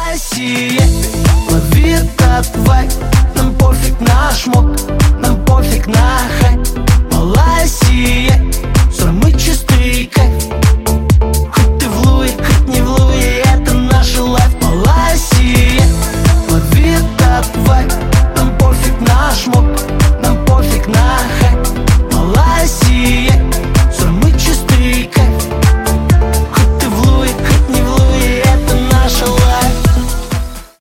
Россия. Лови этот вайб, нам пофиг на шмот, нам пофиг на хайп.